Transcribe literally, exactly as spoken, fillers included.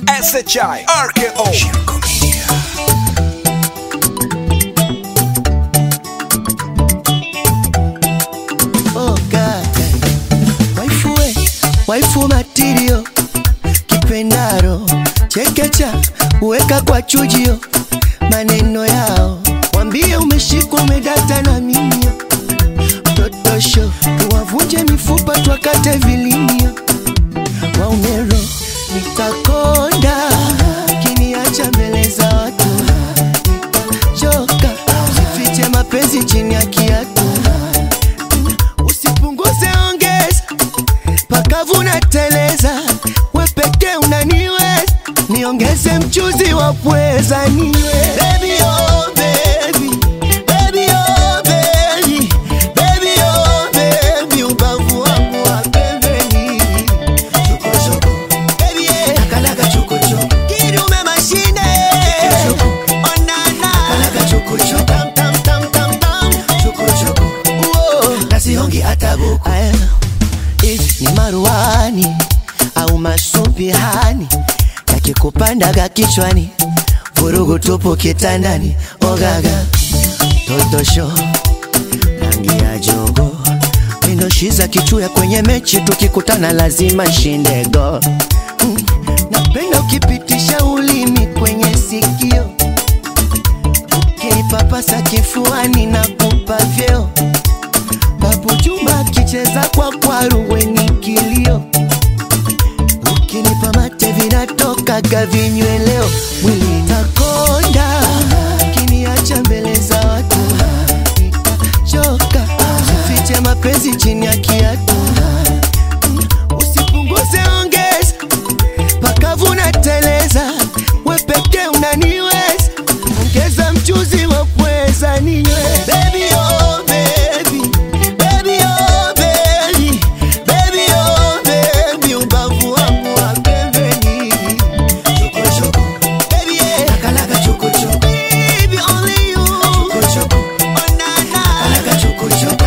S H I R K O Oh God, waifu we, waifu material, kipendaro, chekecha, uweka kwa chujio, maneno yao, wambie umeshikwa umedata na mimio, totosho, tuwavunje mifupa tuwakate vilimio, waumero, nitakonda, kiniacha mbele za watu, nitachoka, usifiche mapenzi chini ya kiatu, usipunguze ongeza, pakavu na teleza, wepeke unaniweza, niongeze mchuzi wa pweza niwe. Baby oh baby, baby oh baby, baby oh baby, ubavu wangu wa pembeni. Choko choko, baby yeah, nakalaga choko choko, kidume mashine. Choko choko, onana, nakalaga choko choko, tam tam tam tam tam. Choko choko, uo, nasihongi atabuku. If ni maruani au masumbihani, yakikupandaga kichwani, vurugu tupo kitandani. Ogaga, totosho, rangi ya jogo, minoshiza kichuya kwenye mechi, tukikutana lazima shinde go. mm. Napenda ukipitisha ulimi kwenye sikio, ukinipapasa kifuani na kupa vyeo, Babu Juma kicheza kwa kwaru weni kilio, ukinipa mate vinatoka gavinyweleo, mwili nakonda, kiniacha mbele za watu, nitachoka, usifiche mapenzi chini ya kiatu, usipunguze ongeza, pakavu na teleza, wepeke unaniweza, ongeza mchuzi wa pweza ninywe. Baby oh baby, baby oh baby, baby oh baby, ubavu wangu wa pembeni. Choko choko, baby yeah, nakalaga choko choko, baby only you. Choko choko, onana, nakalaga choko choko,